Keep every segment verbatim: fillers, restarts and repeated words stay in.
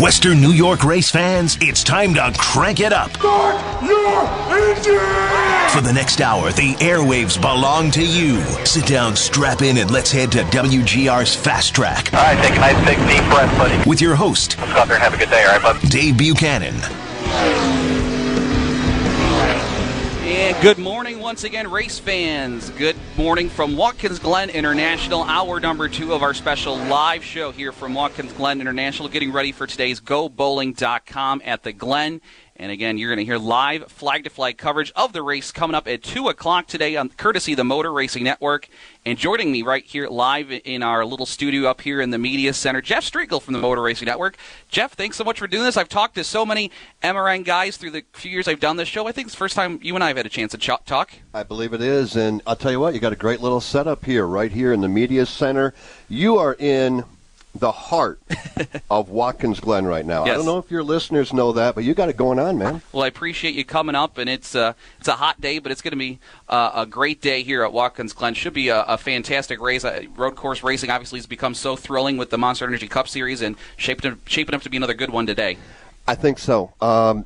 Western New York race fans, it's time to crank it up. Start your engine! For the next hour, the airwaves belong to you. Sit down, strap in, and let's head to W G R's Fast Track. All right, take a nice big deep breath, buddy. With your host, Let's go out there and have a good day, all right, bud? Dave Buchanan. And good morning once again, race fans. Good morning from Watkins Glen International, hour number two of our special live show here from Watkins Glen International, getting ready for today's Go Bowling dot com at the Glen. And again, you're going to hear live flag-to-flag coverage of the race coming up at two o'clock today, on courtesy of the Motor Racing Network. And joining me right here live in our little studio up here in the Media Center, Jeff Striegel from the Motor Racing Network. Jeff, thanks so much for doing this. I've talked to so many M R N guys through the few years I've done this show. I think it's the first time you and I have had a chance to ch- talk. I believe it is. And I'll tell you what, you got a great little setup here, right here in the Media Center. You are in the heart of Watkins Glen right now. Yes. I don't know if your listeners know that, but you got it going on, man. Well, I appreciate you coming up, and it's uh, it's a hot day, but it's going to be uh, a great day here at Watkins Glen. Should be a, a fantastic race. Uh, road course racing obviously has become so thrilling with the Monster Energy Cup Series, and shaping shaping up to be another good one today. I think so. Um,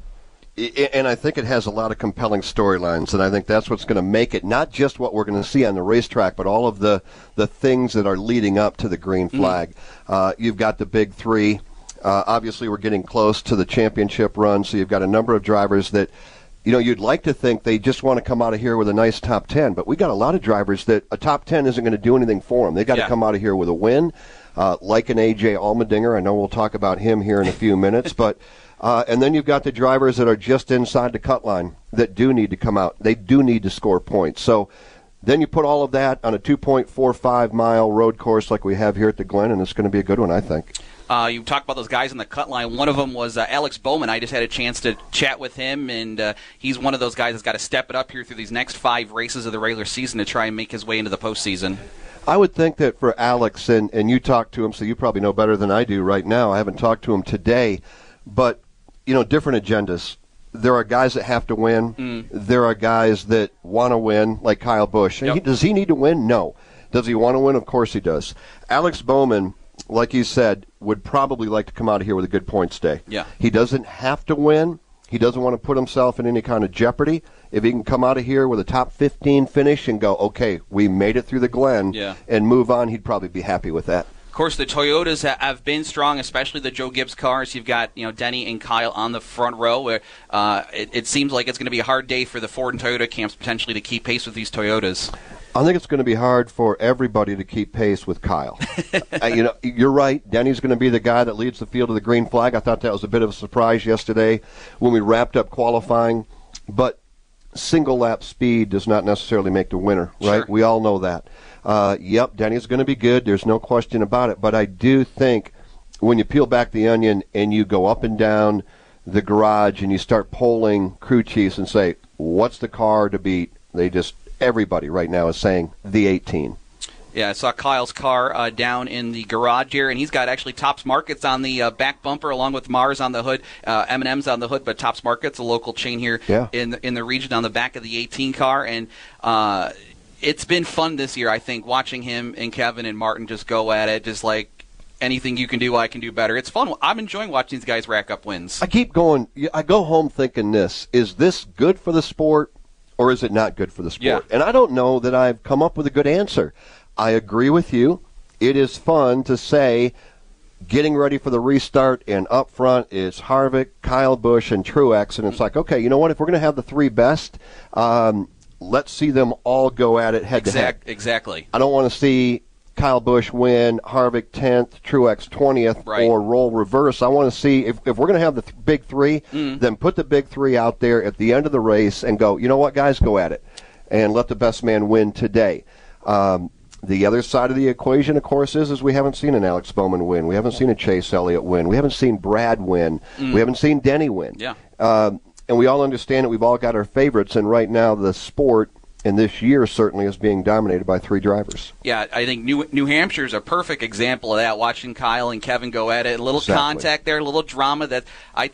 and I think it has a lot of compelling storylines, and I think that's what's going to make it not just what we're going to see on the racetrack, but all of the, the things that are leading up to the green flag. Mm-hmm. Uh, you've got the big three. Uh, obviously, we're getting close to the championship run, so you've got a number of drivers that, you know, you'd like to think they just want to come out of here with a nice top ten, but we got a lot of drivers that a top ten isn't going to do anything for them. They've got yeah. to come out of here with a win, uh, like an A J Allmendinger. I know we'll talk about him here in a few minutes, but Uh, and then you've got the drivers that are just inside the cut line that do need to come out. They do need to score points. So then you put all of that on a two point four five mile road course like we have here at the Glen, and it's going to be a good one, I think. Uh, you talked about those guys in the cut line. One of them was uh, Alex Bowman. I just had a chance to chat with him, and uh, he's one of those guys that's got to step it up here through these next five races of the regular season to try and make his way into the postseason. I would think that for Alex, and, and you talked to him, so you probably know better than I do right now. I haven't talked to him today, but you know, different agendas. There are guys that have to win. Mm. There are guys that want to win, like Kyle Busch. And yep. he, does he need to win? No. Does he want to win? Of course he does. Alex Bowman, like you said, would probably like to come out of here with a good points day. Yeah. He doesn't have to win. He doesn't want to put himself in any kind of jeopardy. If he can come out of here with a top fifteen finish and go, okay, we made it through the Glen, yeah. and move on, he'd probably be happy with that. Of course, the Toyotas have been strong, especially the Joe Gibbs cars. You've got, you know, Denny and Kyle on the front row. Where uh, it, it seems like it's going to be a hard day for the Ford and Toyota camps potentially to keep pace with these Toyotas. I think it's going to be hard for everybody to keep pace with Kyle. uh, you know, you're right. Denny's going to be the guy that leads the field to the green flag. I thought that was a bit of a surprise yesterday when we wrapped up qualifying. But single lap speed does not necessarily make the winner, right? Sure. We all know that. Uh, yep, Denny's going to be good. There's no question about it. But I do think when you peel back the onion and you go up and down the garage and you start polling crew chiefs and say, what's the car to beat? They just, everybody right now is saying the eighteen. Yeah, I saw Kyle's car uh, down in the garage here, and he's got actually Tops Markets on the uh, back bumper, along with Mars on the hood, uh, M and M's on the hood, but Tops Markets, a local chain here yeah. in the, in the region, on the back of the eighteen car, and uh, it's been fun this year, I think, watching him and Kevin and Martin just go at it, just like anything you can do, I can do better. It's fun. I'm enjoying watching these guys rack up wins. I keep going. I go home thinking this, is this good for the sport or is it not good for the sport? Yeah. And I don't know that I've come up with a good answer. I agree with you. It is fun to say getting ready for the restart, and up front is Harvick, Kyle Busch, and Truex, and it's like, okay, you know what? If we're going to have the three best, um, let's see them all go at it head-to-head. Exact, exactly. I don't want to see Kyle Busch win, Harvick tenth, Truex twentieth, right. or roll reverse. I want to see, if, if we're going to have the th- big three, mm. then put the big three out there at the end of the race and go, you know what, guys, go at it, and let the best man win today. Um, the other side of the equation, of course, is, is we haven't seen an Alex Bowman win. We haven't seen a Chase Elliott win. We haven't seen Brad win. Mm. We haven't seen Denny win. Yeah. Um, and we all understand that we've all got our favorites, and right now the sport and this year certainly is being dominated by three drivers. Yeah, I think New New Hampshire is a perfect example of that, watching Kyle and Kevin go at it. A little exactly. contact there, a little drama that I think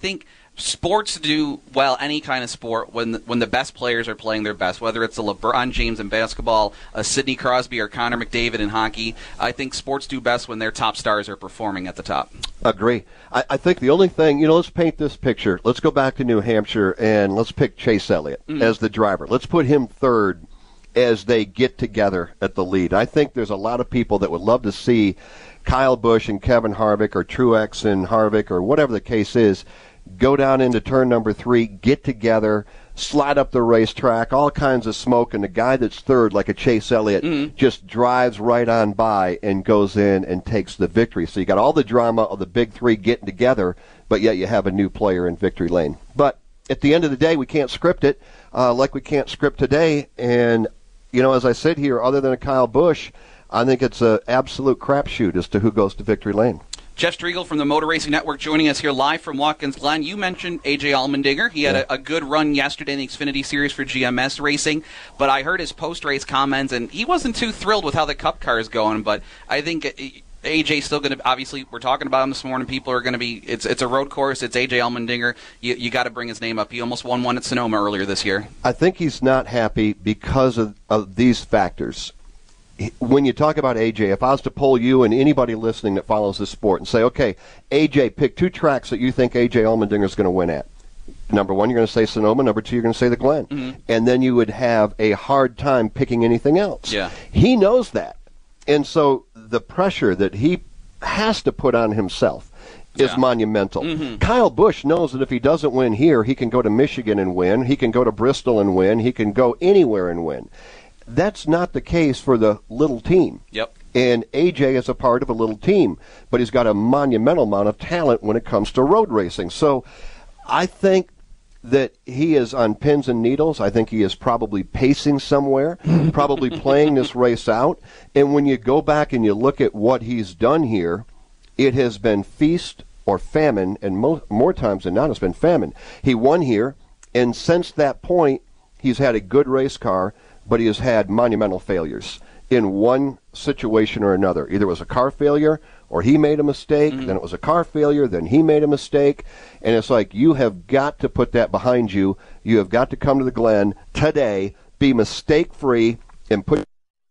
sports do well, any kind of sport, when the, when the best players are playing their best, whether it's a LeBron James in basketball, a Sidney Crosby or Connor McDavid in hockey. I think sports do best when their top stars are performing at the top. Agree. I, I think the only thing, you know, let's paint this picture. Let's go back to New Hampshire and let's pick Chase Elliott mm-hmm. as the driver. Let's put him third as they get together at the lead. I think there's a lot of people that would love to see Kyle Busch and Kevin Harvick or Truex and Harvick or whatever the case is go down into turn number three, get together, slide up the racetrack, all kinds of smoke, and the guy that's third, like a Chase Elliott, mm-hmm. just drives right on by and goes in and takes the victory. So you got all the drama of the big three getting together, but yet you have a new player in victory lane. But at the end of the day, we can't script it uh, like we can't script today. And, you know, as I said here, other than a Kyle Busch, I think it's an absolute crapshoot as to who goes to victory lane. Jeff Striegel from the Motor Racing Network joining us here live from Watkins Glen. You mentioned A J Allmendinger. He had yeah. a, a good run yesterday in the Xfinity Series for G M S Racing, but I heard his post-race comments, and he wasn't too thrilled with how the Cup car is going, but I think A J's still going to, obviously, we're talking about him this morning. People are going to be, it's it's a road course. It's A J Allmendinger. You, you got to bring his name up. He almost won one at Sonoma earlier this year. I think he's not happy because of, of these factors. When you talk about A J, if I was to poll you and anybody listening that follows this sport and say, okay, A J, pick two tracks that you think A J Allmendinger is going to win at. Number one, you're going to say Sonoma. Number two, you're going to say the Glen. Mm-hmm. And then you would have a hard time picking anything else. Yeah. He knows that. And so the pressure that he has to put on himself is yeah. monumental. Mm-hmm. Kyle Busch knows that if he doesn't win here, he can go to Michigan and win. He can go to Bristol and win. He can go anywhere and win. That's not the case for the little team. Yep. And A J is a part of a little team, but he's got a monumental amount of talent when it comes to road racing. So I think that he is on pins and needles. I think he is probably pacing somewhere, probably playing this race out. And when you go back and you look at what he's done here, it has been feast or famine, and mo- more times than not it's been famine. He won here, and since that point, he's had a good race car, but he has had monumental failures in one situation or another. Either it was a car failure or he made a mistake, mm-hmm. then it was a car failure, then he made a mistake. And it's like, you have got to put that behind you. You have got to come to the Glen today, be mistake-free, and put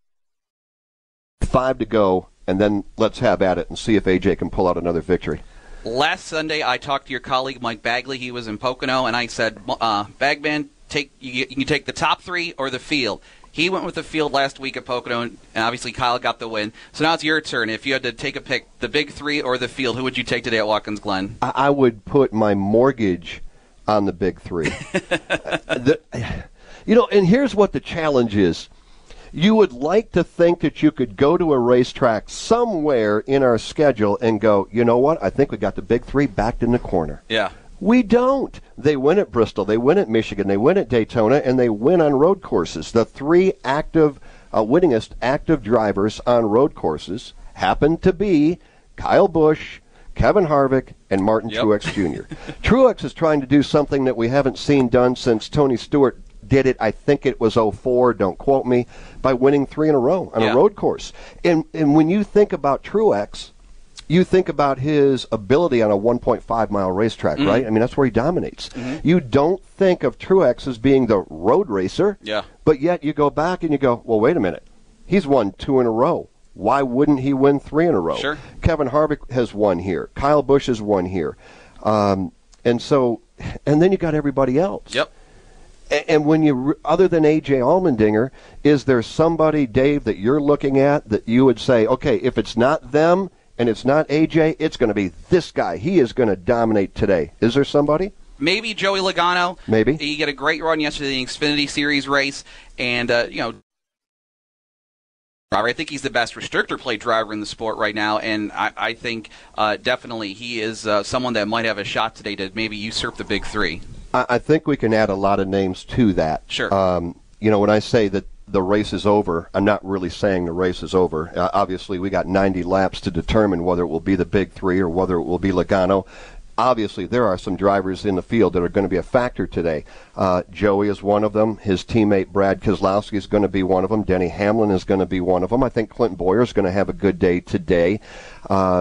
five to go, and then let's have at it and see if A J can pull out another victory. Last Sunday, I talked to your colleague, Mike Bagley. He was in Pocono, and I said, uh, Bagman, take you, you can take the top three or the field. He went with the field last week at Pocono, and obviously Kyle got the win. So now it's your turn. If you had to take a pick, the big three or the field, who would you take today at Watkins Glen? I, I would put my mortgage on the big three. the, you know, and here's what the challenge is. You would like to think that you could go to a racetrack somewhere in our schedule and go, you know what, I think we got the big three backed in the corner. Yeah. We don't. They win at Bristol, they win at Michigan, they win at Daytona, and they win on road courses. The three active, uh, winningest active drivers on road courses happen to be Kyle Busch, Kevin Harvick, and Martin yep. Truex Junior Truex is trying to do something that we haven't seen done since Tony Stewart did it. I think it was oh four, don't quote me, by winning three in a row on yeah. a road course. And and when you think about Truex, you think about his ability on a one point five mile racetrack, mm-hmm. right? I mean, that's where he dominates. Mm-hmm. You don't think of Truex as being the road racer, yeah. but yet you go back and you go, well, wait a minute. He's won two in a row. Why wouldn't he win three in a row? Sure. Kevin Harvick has won here. Kyle Busch has won here. Um, and so, and then you got everybody else. Yep. And when you, other than A J Allmendinger, is there somebody, Dave, that you're looking at that you would say, okay, if it's not them and it's not A J, it's going to be this guy. He is going to dominate today. Is there somebody? Maybe Joey Logano. Maybe. He got a great run yesterday in the Xfinity Series race, and, uh, you know, I think he's the best restrictor plate driver in the sport right now, and I, I think uh, definitely he is uh, someone that might have a shot today to maybe usurp the big three. I think we can add a lot of names to that. Sure. Um, you know, when I say that the race is over, I'm not really saying the race is over. Uh, obviously, we got ninety laps to determine whether it will be the big three or whether it will be Logano. Obviously, there are some drivers in the field that are going to be a factor today. Uh, Joey is one of them. His teammate Brad Keselowski is going to be one of them. Denny Hamlin is going to be one of them. I think Clint Boyer is going to have a good day today. Um,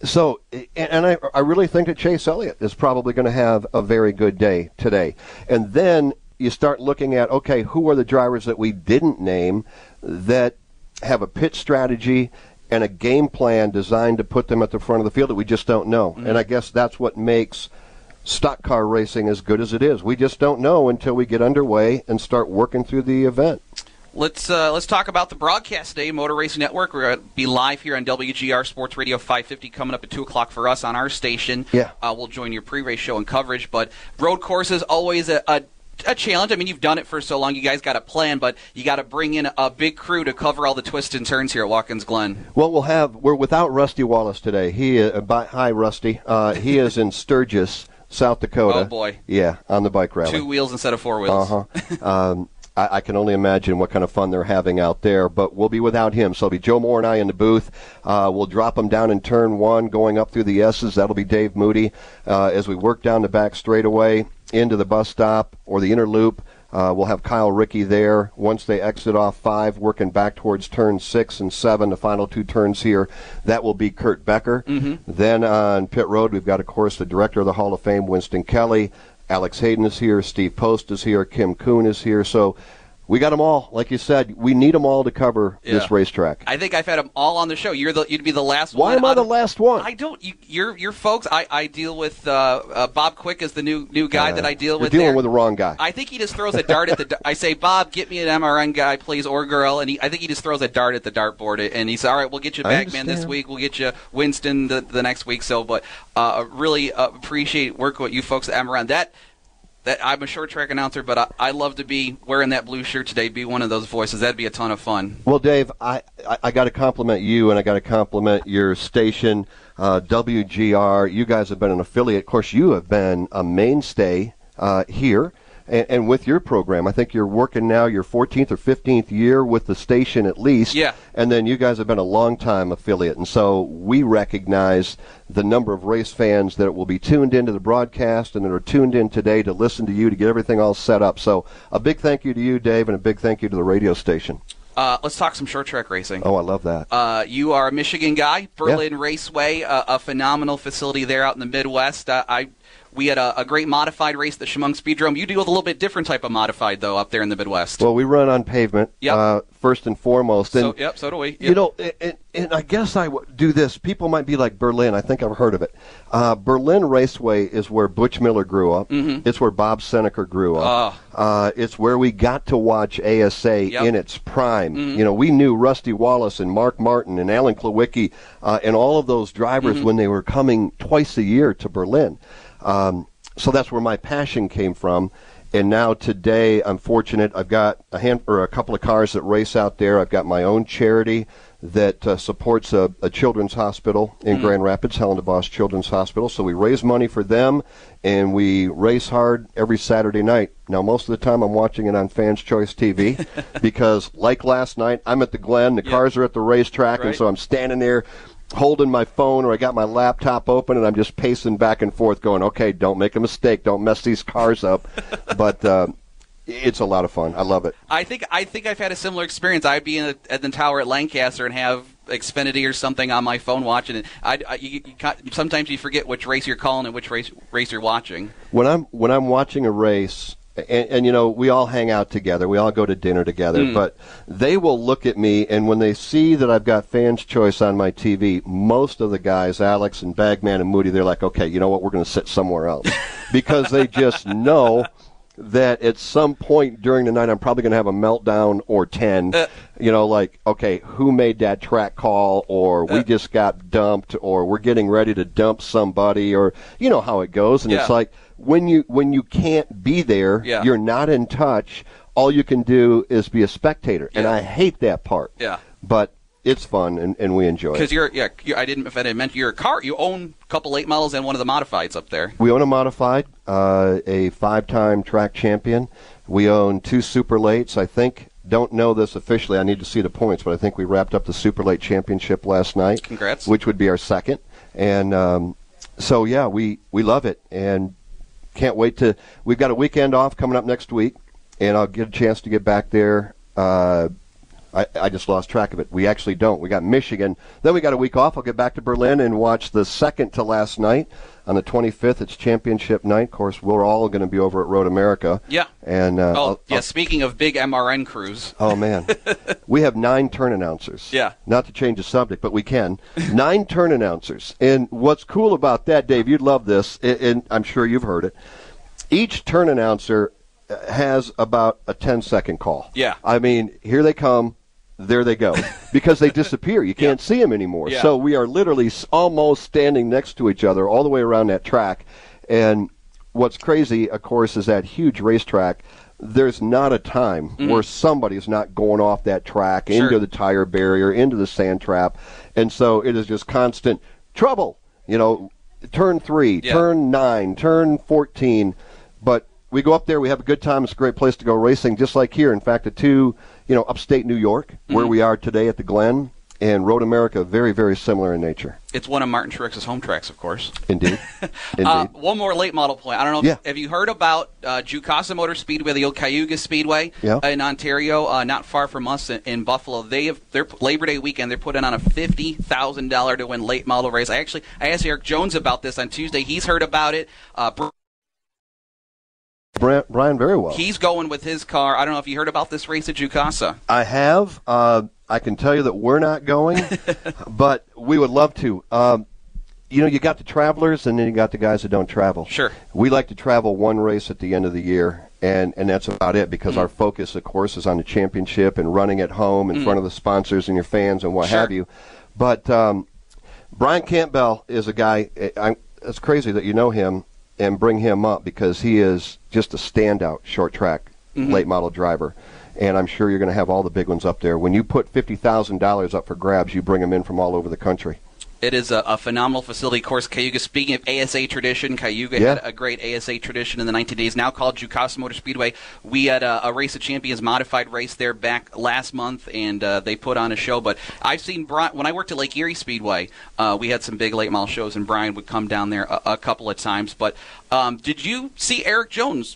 So, and I, I really think that Chase Elliott is probably going to have a very good day today. And then you start looking at, okay, who are the drivers that we didn't name that have a pit strategy and a game plan designed to put them at the front of the field that we just don't know. Mm-hmm. And I guess that's what makes stock car racing as good as it is. We just don't know until we get underway and start working through the event. Let's uh, let's talk about the broadcast today, Motor Racing Network. We're going to be live here on W G R Sports Radio five fifty coming up at two o'clock for us on our station. Yeah. Uh, we'll join your pre-race show and coverage. But road course is always a, a, a challenge. I mean, you've done it for so long. You guys got a plan, but you got to bring in a big crew to cover all the twists and turns here at Watkins Glen. Well, we'll have we're without Rusty Wallace today. He uh, by, hi Rusty. Uh, he is in Sturgis, South Dakota. Oh boy. Yeah, on the bike rally. Two wheels instead of four wheels. Uh huh. um, I, I can only imagine what kind of fun they're having out there, but we'll be without him. So it'll be Joe Moore and I in the booth. Uh, we'll drop him down in turn one, going up through the S's. That'll be Dave Moody. Uh, as we work down the back straightaway into the bus stop or the inner loop, uh, we'll have Kyle Rickey there. Once they exit off five, working back towards turn six and seven, the final two turns here, that will be Kurt Becker. Mm-hmm. Then on pit road, we've got, of course, the director of the Hall of Fame, Winston Kelly. Alex Hayden is here, Steve Post is here, Kim Kuhn is here. So we got them all. Like you said, we need them all to cover yeah. this racetrack. I think I've had them all on the show. You're the, you'd be the last Why one. Why am I the of, last one? I don't. You, you're, you're folks. I, I deal with uh, uh, Bob Quick is the new new guy uh, that I deal you're with. Dealing there. with the wrong guy. I think he just throws a dart at the. I say, Bob, get me an M R N guy, please, or girl, and he, I think he just throws a dart at the dartboard, and he says, all right, we'll get you Bagman this week, we'll get you Winston the, the next week. So, but uh, really uh, appreciate working with you folks at M R N. That. That I'm a short track announcer, but I, I love to be wearing that blue shirt today, be one of those voices. That'd be a ton of fun. Well, Dave, I, I, I got to compliment you, and I got to compliment your station, uh, W G R. You guys have been an affiliate. Of course, you have been a mainstay uh, here. And, and with your program, I think you're working now your fourteenth or fifteenth year with the station at least. Yeah. And then you guys have been a long-time affiliate. And so we recognize the number of race fans that will be tuned into the broadcast and that are tuned in today to listen to you, to get everything all set up. So a big thank you to you, Dave, and a big thank you to the radio station. Uh, let's talk some short track racing. Oh, I love that. Uh, you are a Michigan guy, Berlin yeah. Raceway, uh, a phenomenal facility there out in the Midwest. Uh, I We had a, a great modified race at the Chemung Speedrome. You deal with a little bit different type of modified, though, up there in the Midwest. Well, we run on pavement, yep. uh, first and foremost. And, so, yep, so do we. Yep. You know, and, and I guess I would do this. People might be like Berlin. I think I've heard of it. Uh, Berlin Raceway is where Butch Miller grew up. Mm-hmm. It's where Bob Seneca grew up. Oh. Uh, it's where we got to watch A S A yep. in its prime. Mm-hmm. You know, we knew Rusty Wallace and Mark Martin and Alan Klawicki uh, and all of those drivers mm-hmm. when they were coming twice a year to Berlin. Um, so that's where my passion came from. And now today, I'm fortunate. I've got a hand or a couple of cars that race out there. I've got my own charity that uh, supports a, a children's hospital in mm. Grand Rapids, Helen DeVos Children's Hospital. So we raise money for them, and we race hard every Saturday night. Now, most of the time, I'm watching it on Fans Choice T V because, like last night, I'm at the Glen. The yeah. cars are at the racetrack, right. and so I'm standing there holding my phone, or I got my laptop open, and I'm just pacing back and forth going, okay, don't make a mistake. Don't mess these cars up. But uh, it's a lot of fun. I love it. I think I think I've had a similar experience. I'd be in a, at the tower at Lancaster and have Xfinity or something on my phone watching it. I, I, you, you, sometimes you forget which race you're calling and which race, race you're watching. When I'm, when I'm watching a race, And, and, you know, we all hang out together. We all go to dinner together. Mm. But they will look at me, and when they see that I've got Fans Choice on my T V, most of the guys, Alex and Bagman and Moody, they're like, okay, you know what, we're going to sit somewhere else. Because they just know that at some point during the night I'm probably going to have a meltdown or ten. Uh, you know, like, okay, who made that track call, or we uh, just got dumped, or we're getting ready to dump somebody, or you know how it goes. And yeah. it's like, when you when you can't be there, yeah. you're not in touch, all you can do is be a spectator. Yeah. And I hate that part. Yeah. But it's fun, and, and we enjoy it. Because you're, yeah, you're, I didn't, if I didn't mention, you're a car, you own a couple late models and one of the modifieds up there. We own a modified, uh, a five-time track champion. We own two super lates. I think, don't know this officially, I need to see the points, but I think we wrapped up the super late championship last night. Congrats. Which would be our second. And um, so, yeah, we, we love it, and can't wait to, we've got a weekend off coming up next week, and I'll get a chance to get back there uh, I, I just lost track of it. We actually don't. We got Michigan. Then we got a week off. I'll get back to Berlin and watch the second to last night. On the twenty-fifth, it's championship night. Of course, we're all going to be over at Road America. Yeah. And uh, oh, I'll, yeah. I'll, speaking of big M R N crews. Oh, man. We have nine turn announcers. Yeah. Not to change the subject, but we can. Nine turn announcers. And what's cool about that, Dave, you'd love this, and I'm sure you've heard it. Each turn announcer has about a ten-second call. Yeah. I mean, here they come, there they go, because they disappear. You can't yeah. see them anymore. Yeah. So we are literally almost standing next to each other all the way around that track. And what's crazy, of course, is that huge racetrack. There's not a time mm-hmm. where somebody's not going off that track sure. into the tire barrier, into the sand trap. And so it is just constant trouble. You know, turn three, yeah. turn nine, turn fourteen. But we go up there, we have a good time. It's a great place to go racing, just like here. In fact, the two, you know, upstate New York, mm-hmm. where we are today at the Glen, and Road America, very, very similar in nature. It's one of Martin Truex's home tracks, of course. Indeed. Indeed. Uh, one more late model point. I don't know if yeah. have you heard about uh, Jukasa Motor Speedway, the old Cayuga Speedway yeah. in Ontario, uh, not far from us in, in Buffalo. They have their Labor Day weekend. They're putting on a fifty thousand dollars to win late model race. I actually I asked Eric Jones about this on Tuesday. He's heard about it. Uh, Brian, very well. He's going with his car. I don't know if you heard about this race at Jukasa. I have. Uh, I can tell you that we're not going, but we would love to. Um, you know, you got the travelers, and then you got the guys that don't travel. Sure. We like to travel one race at the end of the year, and, and that's about it, because mm. our focus, of course, is on the championship and running at home in mm. front of the sponsors and your fans and what sure. have you. But um, Brian Campbell is a guy, I, it's crazy that you know him and bring him up, because he is just a standout short track mm-hmm. late model driver. And I'm sure you're going to have all the big ones up there. When you put fifty thousand dollars up for grabs, you bring them in from all over the country. It is a, a phenomenal facility. Of course, Cayuga, speaking of A S A tradition, Cayuga yeah. had a great A S A tradition in the nineteen eighties, now called Jukasa Motor Speedway. We had a, a Race of Champions modified race there back last month, and uh, they put on a show. But I've seen Brian, when I worked at Lake Erie Speedway, uh, we had some big late model shows, and Brian would come down there a, a couple of times. But um, did you see Eric Jones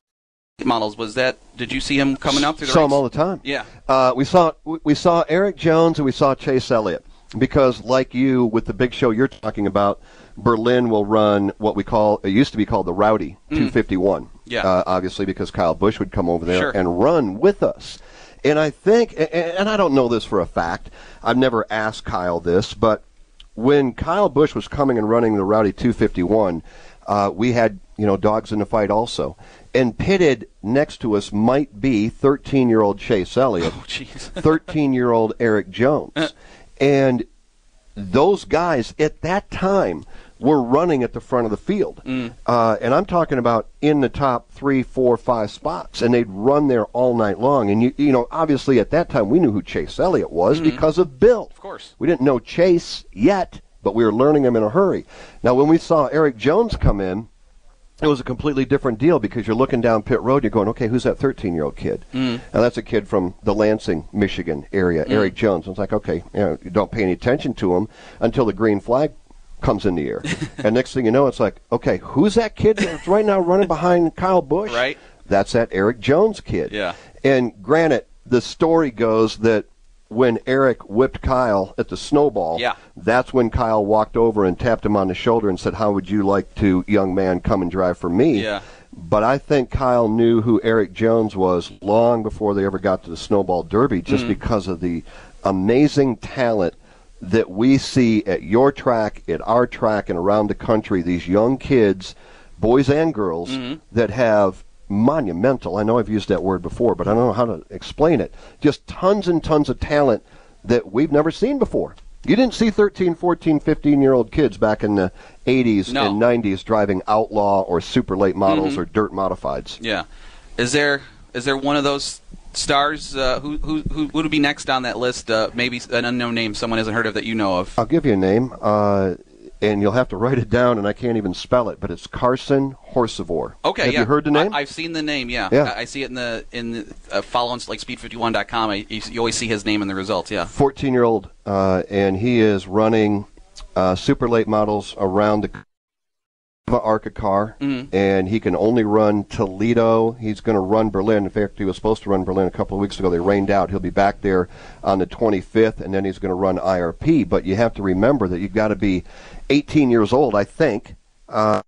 models? Was that, did you see him coming up through the saw race? him all the time. Yeah. Uh, we saw we saw Eric Jones and we saw Chase Elliott, because like you with the big show you're talking about, Berlin will run what we call, it used to be called the Rowdy mm. two fifty-one. Yeah. Uh, obviously because Kyle Busch would come over there sure. and run with us. And I think, and, and I don't know this for a fact, I've never asked Kyle this, but when Kyle Busch was coming and running the Rowdy two fifty-one, uh, we had, you know, dogs in the fight also. And pitted next to us might be thirteen-year-old Chase Elliott, oh, thirteen-year-old Eric Jones. Uh. And those guys at that time were running at the front of the field. Mm. Uh, and I'm talking about in the top three, four, five spots. And they'd run there all night long. And, you, you know, obviously at that time we knew who Chase Elliott was mm-hmm. because of Bill. Of course. We didn't know Chase yet, but we were learning him in a hurry. Now, when we saw Eric Jones come in, it was a completely different deal, because you're looking down pit road, you're going, okay, who's that thirteen-year-old kid? Mm. Now, that's a kid from the Lansing, Michigan area, mm. Eric Jones. I was like, okay, you know, you don't pay any attention to him until the green flag comes in the air. And next thing you know, it's like, okay, who's that kid that's right now running behind Kyle Busch? Right. That's that Eric Jones kid. Yeah. And granted, the story goes that when Eric whipped Kyle at the snowball, yeah. that's when Kyle walked over and tapped him on the shoulder and said, how would you like to, young man, come and drive for me? Yeah. But I think Kyle knew who Eric Jones was long before they ever got to the Snowball Derby, just mm. because of the amazing talent that we see at your track, at our track, and around the country. These young kids, boys and girls, mm-hmm. that have monumental, I know I've used that word before, but I don't know how to explain it, just tons and tons of talent that we've never seen before. You didn't see thirteen, fourteen, fifteen-year-old kids back in the eighties no. and nineties driving outlaw or super late models mm-hmm. or dirt modifieds. Yeah. Is there is there one of those stars uh, who, who who would be next on that list? Uh, maybe an unknown name someone hasn't heard of that you know of. I'll give you a name, uh, and you'll have to write it down, and I can't even spell it, but it's Carson Horsevore. Okay, have yeah. you heard the name? I, I've seen the name. Yeah, yeah. I, I see it in the in the, uh, following like speed fifty-one dot com. I, you, you always see his name in the results. Yeah, an ARCA car, mm-hmm. and he can only run Toledo. He's going to run Berlin. In fact, he was supposed to run Berlin a couple of weeks ago. They rained out. He'll be back there on the twenty-fifth, and then he's going to run I R P. But you have to remember that you've got to be eighteen years old, I think, uh,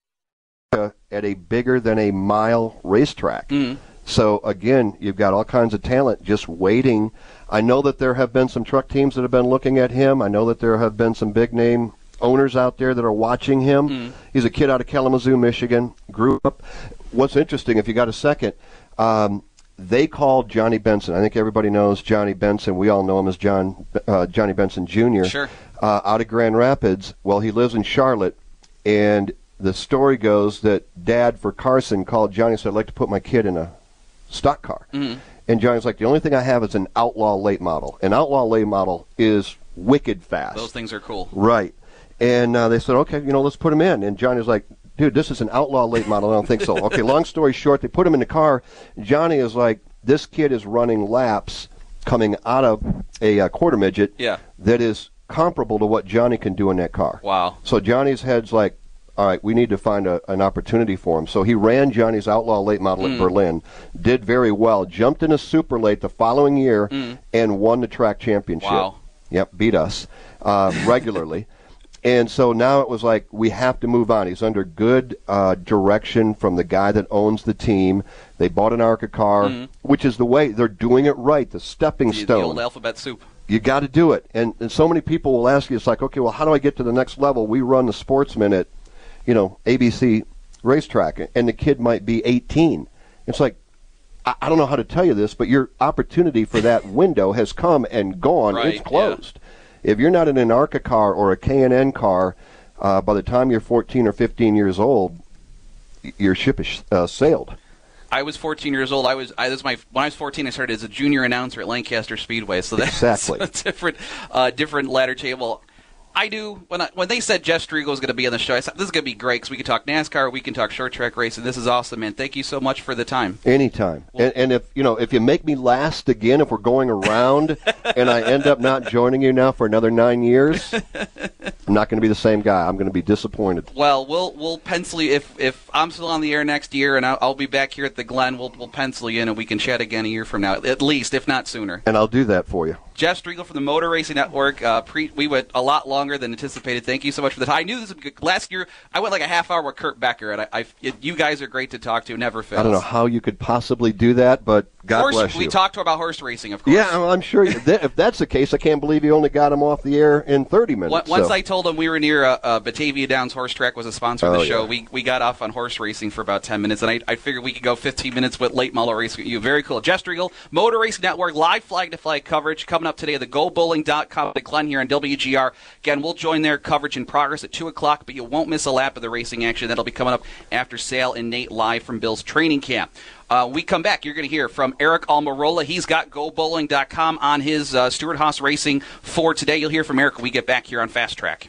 at a bigger than a mile racetrack. Mm-hmm. So, again, you've got all kinds of talent just waiting. I know that there have been some truck teams that have been looking at him. I know that there have been some big-name owners out there that are watching him. Mm. He's a kid out of Kalamazoo, Michigan, grew up. What's interesting, if you got a second, um, they called Johnny Benson. I think everybody knows Johnny Benson. We all know him as John uh, Johnny Benson Junior Sure. Uh, out of Grand Rapids. Well, he lives in Charlotte, and the story goes that Dad for Carson called Johnny and said, I'd like to put my kid in a stock car. Mm. And Johnny's like, the only thing I have is an Outlaw late model. An Outlaw late model is wicked fast. Those things are cool. Right. And uh, they said, okay, you know, let's put him in. And Johnny was like, dude, this is an Outlaw late model. I don't think so. Okay, long story short, they put him in the car. Johnny is like, this kid is running laps coming out of a uh, quarter midget yeah. that is comparable to what Johnny can do in that car. Wow. So Johnny's head's like, all right, we need to find a, an opportunity for him. So he ran Johnny's Outlaw late model mm. at Berlin, did very well, jumped in a super late the following year, mm. and won the track championship. Wow. Yep, beat us uh, regularly. And so now it was like, we have to move on. He's under good uh, direction from the guy that owns the team. They bought an ARCA car, mm. which is the way. They're doing it right, the stepping the, stone. The old alphabet soup. You got to do it. And, and so many people will ask you, it's like, okay, well, how do I get to the next level? We run the Sportsman at, you know, A B C racetrack, and the kid might be eighteen. It's like, I, I don't know how to tell you this, but your opportunity for that window has come and gone. Right, it's closed. Yeah. If you're not in an ARCA car or a K and N car, uh, by the time you're fourteen or fifteen years old, your ship is uh, sailed. I was fourteen years old. I was I this was my when I was fourteen. I started as a junior announcer at Lancaster Speedway. So that's exactly. a different uh, different ladder table. I do. When I, when they said Jeff Striegel was going to be on the show, I said, this is going to be great because we can talk NASCAR, we can talk short track racing. This is awesome, man. Thank you so much for the time. Anytime. Well, and, and if you know, if you make me last again, if we're going around and I end up not joining you now for another nine years, I'm not going to be the same guy. I'm going to be disappointed. Well, we'll we'll pencil you if if I'm still on the air next year and I'll, I'll be back here at the Glen. We'll we'll pencil you in and we can chat again a year from now, at least, if not sooner. And I'll do that for you. Jeff Striegel from the Motor Racing Network. Uh, pre, we went a lot longer than anticipated. Thank you so much for the time. I knew this was good. Last year. I went like a half hour with Kurt Becker, and I, I it, you guys are great to talk to. Never fails. I don't know how you could possibly do that, but God horse, bless you. We talked about horse racing, of course. Yeah, I'm sure. You, if that's the case, I can't believe you only got him off the air in thirty minutes. Once so. I told him we were near uh, uh, Batavia Downs Horse Track was a sponsor of the oh, show, yeah. we we got off on horse racing for about ten minutes, and I, I figured we could go fifteen minutes with late model racing with you. Very cool. Jeff Striegel, Motor Racing Network, live flag-to-flag coverage coming up today at the go bowling dot com at Glen here on W G R. Again, we'll join their coverage in progress at two o'clock, but you won't miss a lap of the racing action. That'll be coming up after Sal and Nate live from Bill's training camp. Uh, we come back, you're going to hear from Eric Almirola. He's got go bowling dot com on his uh, Stewart Haas Racing for today. You'll hear from Eric when we get back here on Fast Track.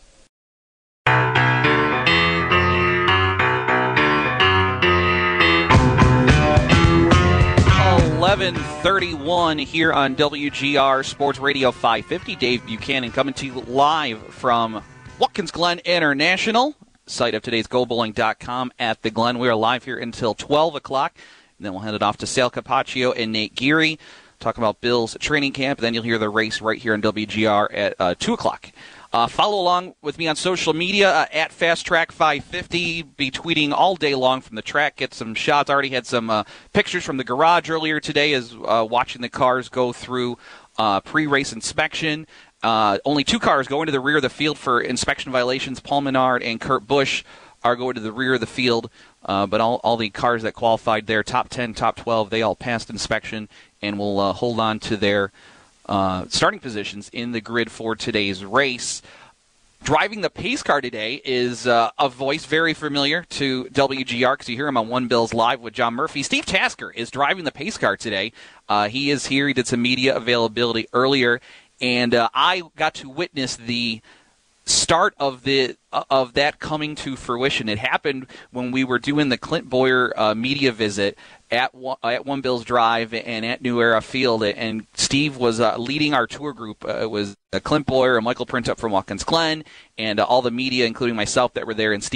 eleven thirty-one here on W G R Sports Radio five fifty. Dave Buchanan coming to you live from Watkins Glen International, site of today's go bowling dot com at the Glen. We are live here until twelve o'clock, and then we'll hand it off to Sal Capaccio and Nate Geary, talking about Bill's training camp, and then you'll hear the race right here on W G R at uh, two o'clock. Uh, follow along with me on social media uh, at Fast Track five fifty. Be tweeting all day long from the track. Get some shots. Already had some uh, pictures from the garage earlier today as uh, watching the cars go through uh, pre-race inspection. Uh, only two cars going to the rear of the field for inspection violations. Paul Menard and Kurt Busch are going to the rear of the field. Uh, but all, all the cars that qualified there, top ten, top twelve, they all passed inspection and will uh, hold on to their Uh, starting positions in the grid for today's race. Driving the pace car today is uh, a voice very familiar to W G R because you hear him on One Bills Live with John Murphy. Steve Tasker is driving the pace car today. Uh, he is here. He did some media availability earlier, and uh, I got to witness the start of the uh, of that coming to fruition. It happened when we were doing the Clint Boyer uh, media visit at one, uh, at One Bills Drive and at New Era Field, and Steve was uh, leading our tour group. Uh, it was uh, Clint Boyer and Michael Printup from Watkins Glen, and uh, all the media, including myself, that were there. And Steve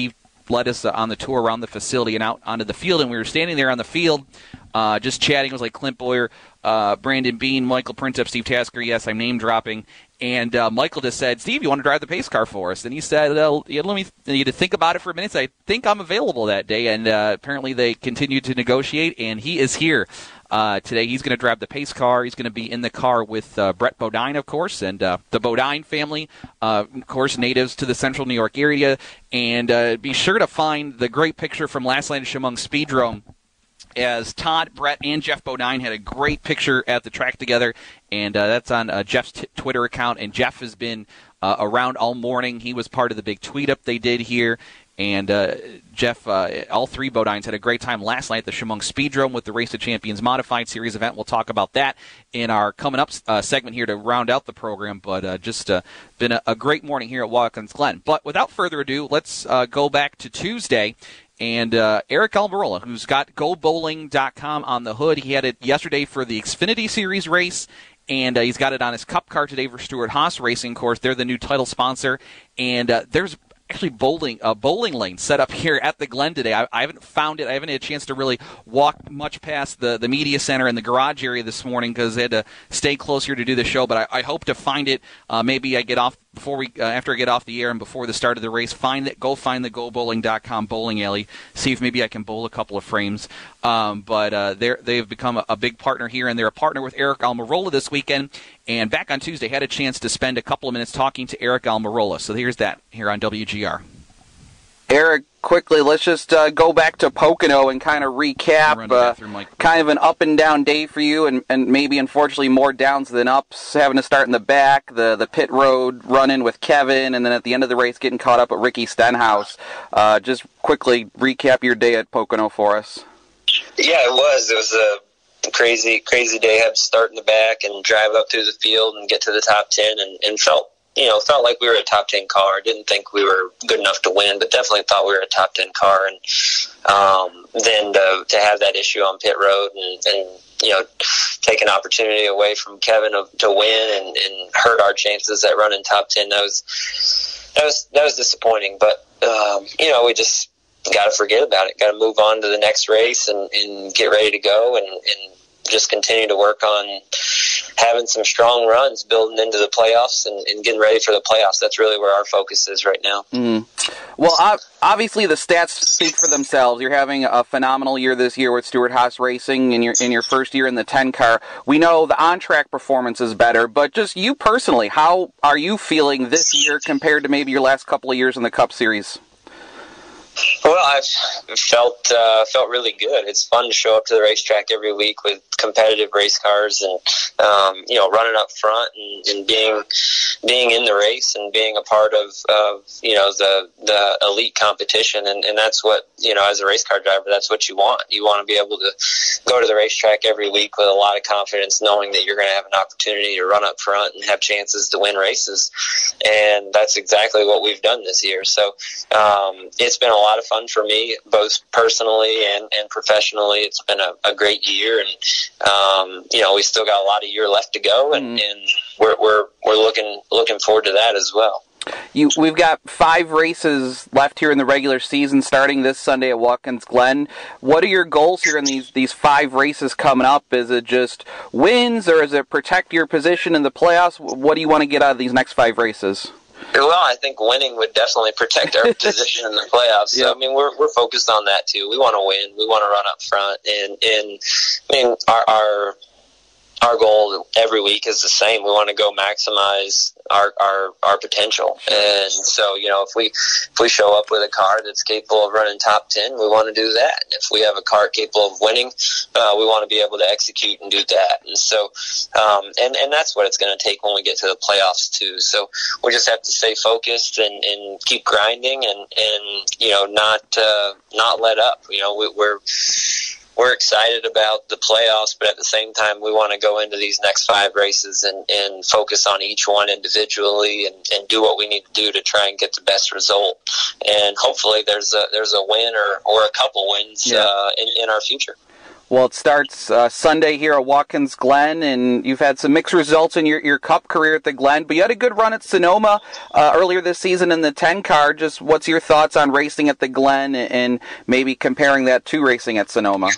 led us uh, on the tour around the facility and out onto the field, and we were standing there on the field uh, just chatting. It was like Clint Boyer, uh, Brandon Bean, Michael Princip, Steve Tasker. Yes, I'm name dropping. And uh, Michael just said, "Steve, you want to drive the pace car for us?" And he said, uh, yeah, "Let me you to think about it for a minute." So I think I'm available that day. And uh, apparently they continued to negotiate, and he is here uh, today. He's going to drive the pace car. He's going to be in the car with uh, Brett Bodine, of course, and uh, the Bodine family, uh, of course, natives to the Central New York area. And uh, be sure to find the great picture from last night at Chemung Speedrome, as Todd, Brett, and Jeff Bodine had a great picture at the track together, and uh, that's on uh, Jeff's t- Twitter account. And Jeff has been uh, around all morning. He was part of the big tweet-up they did here. And uh, Jeff, uh, all three Bodines had a great time last night at the Chemung Speedrome with the Race of Champions Modified Series event. We'll talk about that in our coming up uh, segment here to round out the program. But uh, just uh, been a, a great morning here at Watkins Glen. But without further ado, let's uh, go back to Tuesday. And uh, Eric Almirola, who's got go bowling dot com on the hood, he had it yesterday for the Xfinity Series race, and uh, he's got it on his Cup car today for Stewart-Haas Racing Course. They're the new title sponsor, and uh, there's actually bowling a bowling lane set up here at the Glen today. I, I haven't found it. I haven't had a chance to really walk much past the, the media center and the garage area this morning because I had to stay close here to do the show. But I, I hope to find it. Uh, maybe I get off before we uh, after I get off the air and before the start of the race. Find it. Go find the go bowling dot com bowling alley. See if maybe I can bowl a couple of frames. Um, but uh, they they have become a, a big partner here, and they're a partner with Eric Almirola this weekend. And back on Tuesday, had a chance to spend a couple of minutes talking to Eric Almirola. So here's that here on W G R. Eric, quickly, let's just uh, go back to Pocono and kind of recap. Uh, kind of an up and down day for you, and, and maybe unfortunately more downs than ups. Having to start in the back, the the pit road run-in with Kevin, and then at the end of the race getting caught up at Ricky Stenhouse. Uh, just quickly recap your day at Pocono for us. Yeah, it was. It was a crazy, crazy day. Had to start in the back and drive up through the field and get to the top ten, and, and felt. You know, felt like we were a top ten car. Didn't think we were good enough to win, but definitely thought we were a top ten car. And um, then to, to have that issue on pit road and, and you know, take an opportunity away from Kevin to, to win and, and hurt our chances at running top ten, that was that was that was disappointing. But um, you know, we just got to forget about it. Got to move on to the next race and, and get ready to go and, and just continue to work on having some strong runs building into the playoffs and, and getting ready for the playoffs. That's really where our focus is right now. Mm. Well, obviously the stats speak for themselves. You're having a phenomenal year this year with Stewart-Haas Racing in your in your first year in the ten car. We know the on-track performance is better, but just you personally, how are you feeling this year compared to maybe your last couple of years in the Cup Series? Well, I've felt uh, felt really good. It's fun to show up to the racetrack every week with competitive race cars, and um, you know, running up front and, and being being in the race and being a part of, of you know the the elite competition. And, and that's what, you know, as a race car driver, that's what you want. You want to be able to go to the racetrack every week with a lot of confidence, knowing that you're going to have an opportunity to run up front and have chances to win races. And that's exactly what we've done this year. So um, it's been a lot of fun for me, both personally and, and professionally. It's been a, a great year, and um, you know, we still got a lot of year left to go, and, mm-hmm. and we're we're we're looking looking forward to that as well. You, we've got five races left here in the regular season, starting this Sunday at Watkins Glen. What are your goals here in these these five races coming up? Is it just wins, or is it protect your position in the playoffs? What do you want to get out of these next five races? Well, I think winning would definitely protect our position in the playoffs. So, yep. I mean, we're we're focused on that too. We want to win. We want to run up front, and and I mean, our our our goal every week is the same. We want to go maximize our, our, our potential. And so, you know, if we, if we show up with a car that's capable of running top ten, we want to do that. And if we have a car capable of winning, uh, we want to be able to execute and do that. And so, um, and, and that's what it's going to take when we get to the playoffs too. So we just have to stay focused and, and keep grinding and, and, you know, not, uh, not let up. You know, we, we're, We're excited about the playoffs, but at the same time, we want to go into these next five races and, and focus on each one individually and, and do what we need to do to try and get the best result. And hopefully there's a there's a win or, or a couple wins yeah. uh, in, in our future. Well, it starts uh, Sunday here at Watkins Glen, and you've had some mixed results in your, your Cup career at the Glen, but you had a good run at Sonoma uh, earlier this season in the ten car. Just what's your thoughts on racing at the Glen and maybe comparing that to racing at Sonoma?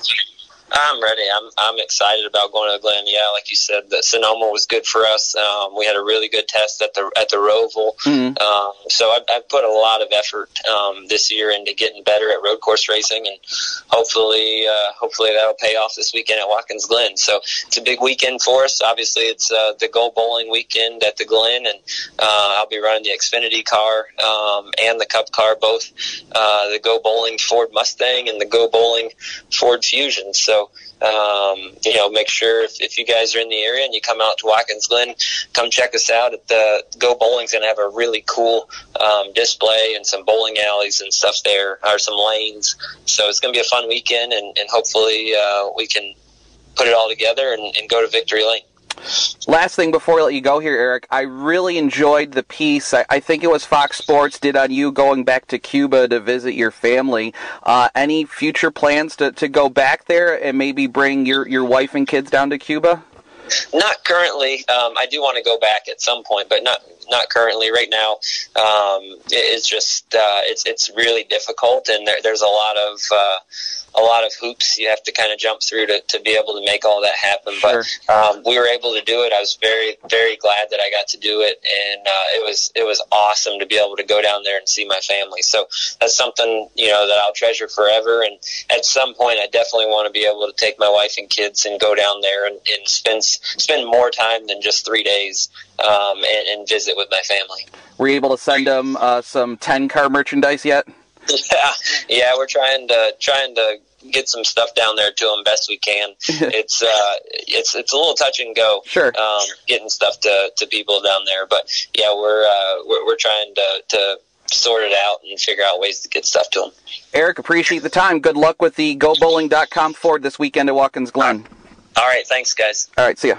I'm ready. I'm I'm excited about going to the Glen. Yeah, like you said, the Sonoma was good for us. Um, we had a really good test at the at the Roval. Mm-hmm. Um, so I've, I've put a lot of effort um, this year into getting better at road course racing, and hopefully uh, hopefully that'll pay off this weekend at Watkins Glen. So it's a big weekend for us. Obviously, it's uh, the Go Bowling weekend at the Glen, and uh, I'll be running the Xfinity car um, and the Cup car, both uh, the Go Bowling Ford Mustang and the Go Bowling Ford Fusion. So Um, you know, make sure if, if you guys are in the area and you come out to Watkins Glen, come check us out at the Go Bowling's going to have a really cool um, display and some bowling alleys and stuff there, or some lanes. So it's going to be a fun weekend, and, and hopefully uh, we can put it all together and, and go to Victory Lane. Last thing before we let you go here, Eric, I really enjoyed the piece. I, I think it was Fox Sports did on you going back to Cuba to visit your family. Uh, any future plans to, to go back there and maybe bring your, your wife and kids down to Cuba? Not currently. Um, I do want to go back at some point, but not not currently. Right now, um, it's just uh, it's it's really difficult, and there, there's a lot of uh, a lot of hoops you have to kind of jump through to, to be able to make all that happen. Sure. But um, we were able to do it. I was very very glad that I got to do it, and uh, it was it was awesome to be able to go down there and see my family. So that's something, you know, that I'll treasure forever. And at some point, I definitely want to be able to take my wife and kids and go down there and, and spend spend more time than just three days um, and, and visit with my family. Were you able to send them uh, some ten car merchandise yet? Yeah, yeah, we're trying to trying to get some stuff down there to them best we can. It's uh, it's it's a little touch and go. Sure. Um, getting stuff to, to people down there, but yeah, we're uh, we're, we're trying to to sort it out and figure out ways to get stuff to them. Eric, appreciate the time. Good luck with the go bowling dot com Ford this weekend at Watkins Glen. All right, thanks, guys. All right, see ya.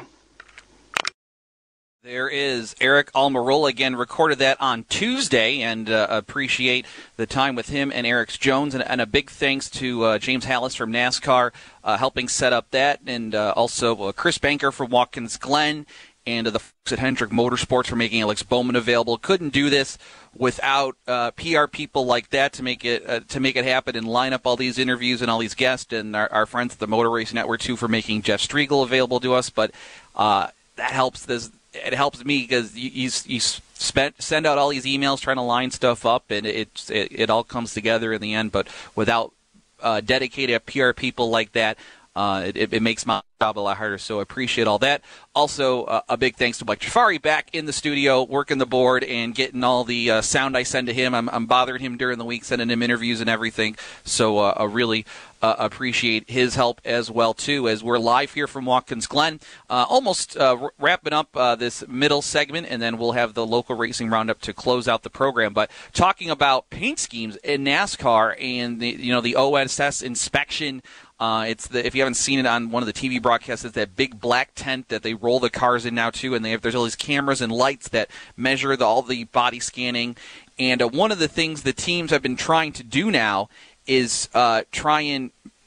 There is Eric Almirola again, recorded that on Tuesday, and uh, appreciate the time with him and Eric Jones, and, and a big thanks to uh, James Hallis from NASCAR uh, helping set up that, and uh, also uh, Chris Banker from Watkins Glen, and uh, the folks at Hendrick Motorsports for making Alex Bowman available. Couldn't do this without uh, P R people like that to make it uh, to make it happen and line up all these interviews and all these guests, and our, our friends at the Motor Race Network too for making Jeff Striegel available to us. But uh, that helps this. It helps me because you, you, you spent, send out all these emails trying to line stuff up, and it, it, it all comes together in the end. But without uh, dedicated P R people like that, uh, it, it makes my job a lot harder. So I appreciate all that. Also, uh, a big thanks to Mike Jafari back in the studio, working the board and getting all the uh, sound I send to him. I'm, I'm bothering him during the week, sending him interviews and everything. So uh, I really uh, appreciate his help as well, too, as we're live here from Watkins Glen. Uh, almost uh, wrapping up uh, this middle segment, and then we'll have the local racing roundup to close out the program. But talking about paint schemes in NASCAR and the, you know, the O S S inspection. Uh, it's the, if you haven't seen it on one of the T V broadcasts, it's that big black tent that they roll the cars in now too, and they have there's all these cameras and lights that measure the, all the body scanning. And uh, one of the things the teams have been trying to do now is uh, try and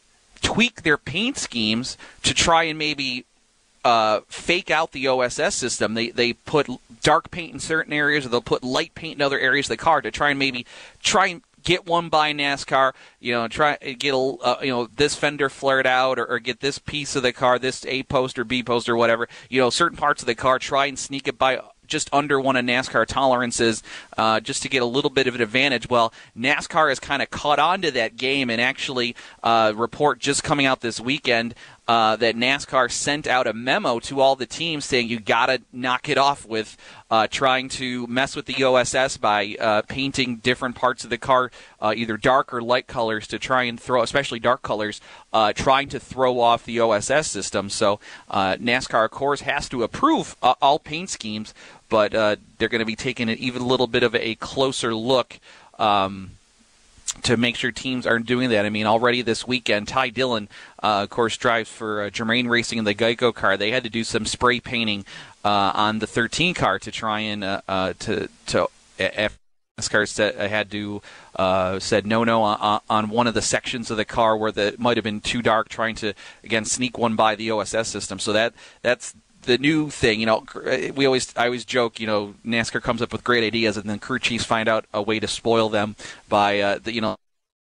tweak their paint schemes to try and maybe uh, fake out the O S S system. They they put dark paint in certain areas, or they'll put light paint in other areas of the car to try and maybe try and get one by NASCAR, you know, try get a, uh, you know, this fender flared out, or, or get this piece of the car, this A post or B post or whatever, you know, certain parts of the car, try and sneak it by just under one of NASCAR tolerances, uh, just to get a little bit of an advantage. Well, NASCAR has kind of caught on to that game, and actually, uh, report just coming out this weekend uh, that NASCAR sent out a memo to all the teams saying you got to knock it off with uh, trying to mess with the O S S by uh, painting different parts of the car, uh, either dark or light colors, to try and throw, especially dark colors, uh, trying to throw off the O S S system. So uh, NASCAR, of course, has to approve uh, all paint schemes, but uh, they're going to be taking an even a little bit of a closer look um, to make sure teams aren't doing that. I mean, already this weekend, Ty Dillon, uh, of course, drives for uh, Germain Racing in the Geico car. They had to do some spray painting uh, on the thirteen car to try and uh, uh, to to. F- NASCAR had to uh, said no, no on, on one of the sections of the car where the, it might have been too dark, trying to, again, sneak one by the O S S system. So that that's the new thing. You know, we always I always joke, you know, NASCAR comes up with great ideas, and then crew chiefs find out a way to spoil them by, uh, the, you know,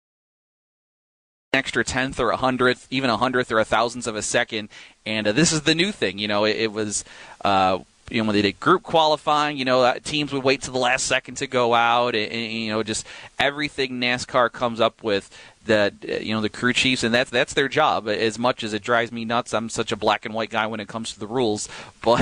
extra tenth or a hundredth, even a hundredth or a thousandth of a second. And uh, this is the new thing. You know, it, it was, uh, you know, when they did group qualifying, you know, uh, teams would wait to the last second to go out, and, and you know, just everything NASCAR comes up with. That uh, you know, the crew chiefs, and that's that's their job. As much as it drives me nuts, I'm such a black and white guy when it comes to the rules. But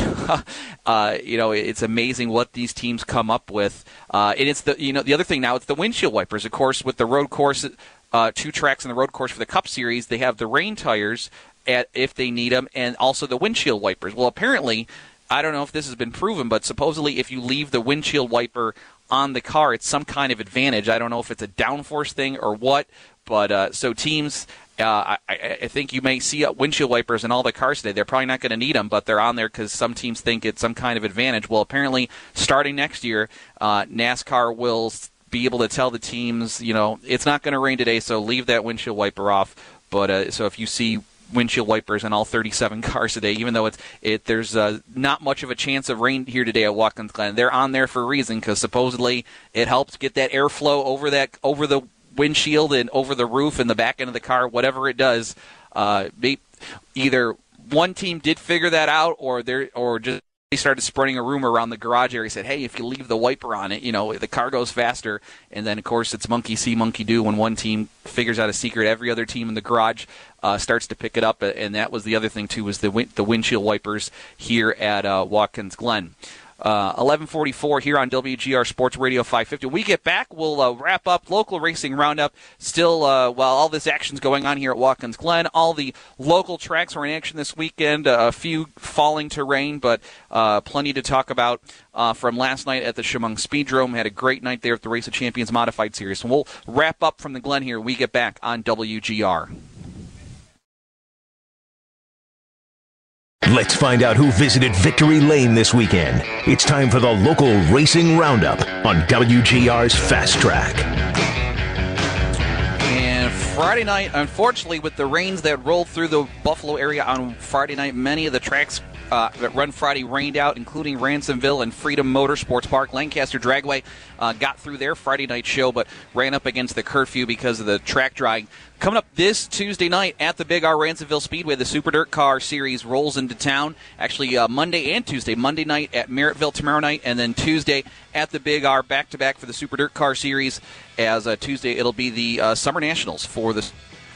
uh, you know, it's amazing what these teams come up with. Uh, and it's the you know the other thing now, it's the windshield wipers. Of course, with the road course, uh, two tracks in the road course for the Cup Series, they have the rain tires at if they need them, and also the windshield wipers. Well, apparently, I don't know if this has been proven, but supposedly, if you leave the windshield wiper on the car, it's some kind of advantage. I don't know if it's a downforce thing or what. But uh, so teams, uh, I, I think you may see windshield wipers in all the cars today. They're probably not going to need them, but they're on there because some teams think it's some kind of advantage. Well, apparently, starting next year, uh, NASCAR will be able to tell the teams, you know, it's not going to rain today, so leave that windshield wiper off. But uh, so if you see windshield wipers in all thirty-seven cars today, even though it's it there's uh, not much of a chance of rain here today at Watkins Glen, they're on there for a reason, because supposedly it helps get that airflow over that over the windshield and over the roof and the back end of the car, whatever it does. Uh, either one team did figure that out, or they or just they started spreading a rumor around the garage area. Said, hey, if you leave the wiper on it, you know, the car goes faster. And then, of course, it's monkey see, monkey do. When one team figures out a secret, every other team in the garage uh, starts to pick it up. And that was the other thing, too, was the win- the windshield wipers here at uh, Watkins Glen. Uh, eleven forty-four here on W G R Sports Radio five fifty. When we get back, we'll uh, wrap up local racing roundup. Still, uh, while all this action's going on here at Watkins Glen, all the local tracks are in action this weekend. Uh, a few falling to rain, but uh, plenty to talk about uh, from last night at the Chemung Speedrome. Had a great night there at the Race of Champions Modified Series. And we'll wrap up from the Glen here when we get back on W G R. Let's find out who visited Victory Lane this weekend. It's time for the local racing roundup on W G R's Fast Track. And Friday night, unfortunately, with the rains that rolled through the Buffalo area on Friday night, many of the tracks uh, that run Friday rained out, including Ransomville and Freedom Motorsports Park. Lancaster Dragway uh, got through their Friday night show, but ran up against the curfew because of the track drying. Coming up this Tuesday night at the Big R Ransomville Speedway, the Super Dirt Car Series rolls into town. Actually, uh, Monday and Tuesday. Monday night at Merrittville tomorrow night, and then Tuesday at the Big R, back-to-back for the Super Dirt Car Series. As uh, Tuesday, it'll be the uh, Summer Nationals for the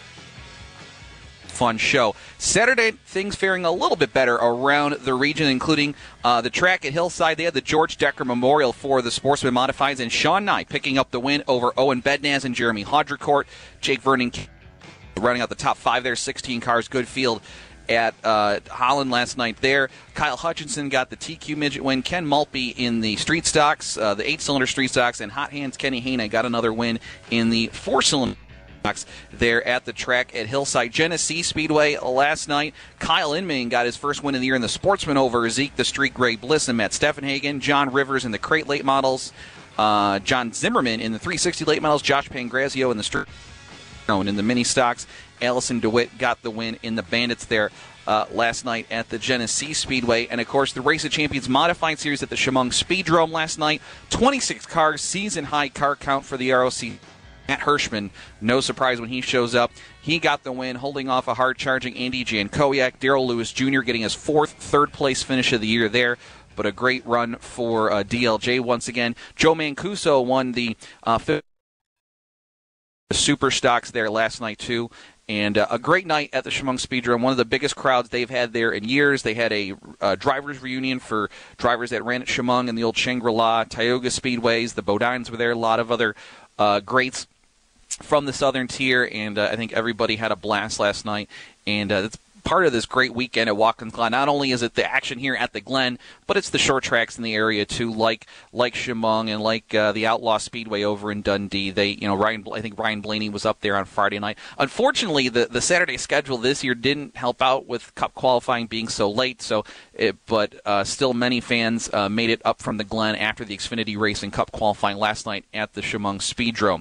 fun show. Saturday, things faring a little bit better around the region, including uh, the track at Hillside. They had the George Decker Memorial for the Sportsman Modifieds, and Sean Nye picking up the win over Owen Bednaz and Jeremy Hodricourt. Jake Vernon running out the top five there, sixteen cars, good field at uh, Holland last night there. Kyle Hutchinson got the T Q midget win. Ken Maltby in the street stocks, uh, the eight-cylinder street stocks, and Hot Hands Kenny Hanna got another win in the four-cylinder stocks there at the track at Hillside. Genesee Speedway last night. Kyle Inman got his first win of the year in the Sportsman over Zeke the Street Grey Bliss and Matt Steffenhagen. John Rivers in the Crate Late Models. Uh, John Zimmerman in the three sixty Late Models. Josh Pangrazio in the street. In the mini stocks, Allison DeWitt got the win in the Bandits there uh, last night at the Genesee Speedway. And, of course, the Race of Champions Modified Series at the Chemung Speedrome last night. twenty-six cars, season-high car count for the R O C. Matt Hirschman, no surprise when he shows up. He got the win, holding off a hard-charging Andy Jankowiak. Darrell Lewis Junior getting his fourth third-place finish of the year there. But a great run for uh, D L J once again. Joe Mancuso won the uh, fifth. The super stocks there last night, too. And uh, a great night at the Chemung Speedrome, one of the biggest crowds they've had there in years. They had a uh, drivers' reunion for drivers that ran at Chemung and the old Shangri-La, Tioga Speedways. The Bodines were there, a lot of other uh, greats from the Southern Tier, and uh, I think everybody had a blast last night. And uh, that's part of this great weekend at Watkins Glen. Not only is it the action here at the Glen, but it's the short tracks in the area too, like like Chemung and like uh, the Outlaw Speedway over in Dundee. They, you know, Ryan. I think Ryan Blaney was up there on Friday night. Unfortunately, the the Saturday schedule this year didn't help out with Cup qualifying being so late. So, it, but uh, still, many fans uh, made it up from the Glen after the Xfinity Racing Cup qualifying last night at the Chemung Speedrome.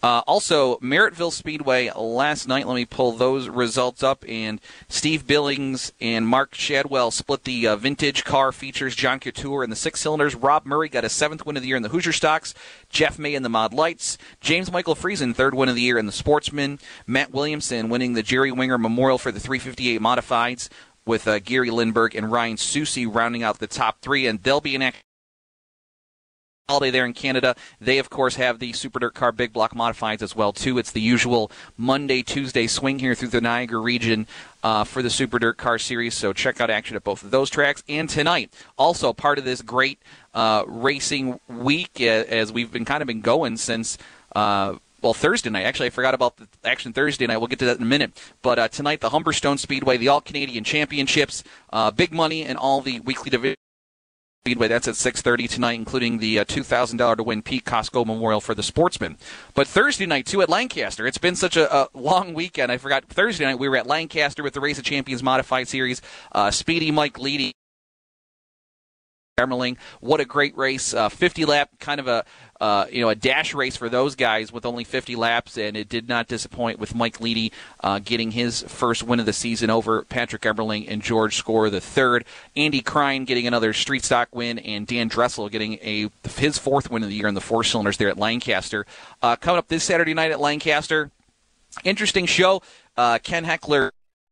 Uh, also, Merrittville Speedway last night. Let me pull those results up. And Steve Billings and Mark Shadwell split the uh, vintage car features. John Couture in the six cylinders. Rob Murray got a seventh win of the year in the Hoosier Stocks. Jeff May in the Mod Lights. James Michael Friesen, third win of the year in the Sportsman. Matt Williamson winning the Jerry Winger Memorial for the three fifty-eight Modifieds, with uh, Gary Lindbergh and Ryan Susi rounding out the top three. And they'll be in action holiday there in Canada. They, of course, have the Super Dirt Car Big Block Modifieds as well, too. It's the usual Monday, Tuesday swing here through the Niagara region uh, for the Super Dirt Car Series, so check out action at both of those tracks. And tonight, also part of this great uh, racing week, uh, as we've been kind of been going since uh, well, Thursday night. Actually, I forgot about the action Thursday night. We'll get to that in a minute. But uh, tonight, the Humberstone Speedway, the All-Canadian Championships, uh, big money in all the weekly divisions. Speedway. That's at six thirty tonight, including the uh, two thousand dollars to win Pete Costco Memorial for the Sportsman. But Thursday night, too, at Lancaster. It's been such a, a long weekend. I forgot Thursday night we were at Lancaster with the Race of Champions Modified Series. Uh, Speedy Mike Leedy. Emmerling. What a great race. Uh, fifty lap, kind of a uh, you know a dash race for those guys with only fifty laps, and it did not disappoint with Mike Leedy uh, getting his first win of the season over Patrick Emmerling and George Score the third. Andy Crine getting another street stock win, and Dan Dressel getting a his fourth win of the year in the four cylinders there at Lancaster. Uh, coming up this Saturday night at Lancaster, interesting show. Uh, Ken Heckler.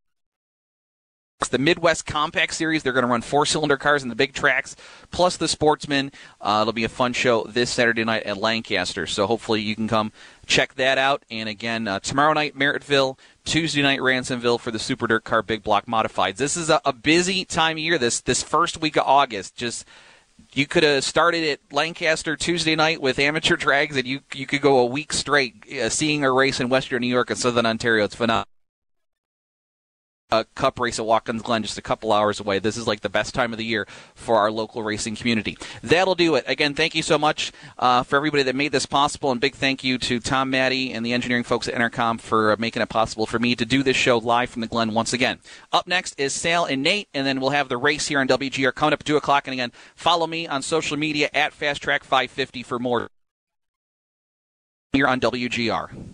It's the Midwest Compact Series. They're going to run four-cylinder cars in the big tracks, plus the Sportsman. Uh, it'll be a fun show this Saturday night at Lancaster, so hopefully you can come check that out. And again, uh, tomorrow night, Merrittville, Tuesday night, Ransomville for the Super Dirt Car Big Block Modifieds. This is a, a busy time of year, this, this first week of August. Just you could have started at Lancaster Tuesday night with amateur drags, and you, you could go a week straight uh, seeing a race in Western New York and Southern Ontario. It's phenomenal. A cup race at Watkins Glen just a couple hours away. This is like the best time of the year for our local racing community. That'll do it. Again, thank you so much uh, for everybody that made this possible, and big thank you to Tom Maddie and the engineering folks at Intercom for uh, making it possible for me to do this show live from the Glen once again. Up next is Sal and Nate, and then we'll have the race here on W G R coming up at two o'clock. And again, follow me on social media at Fast Track five fifty for more here on W G R.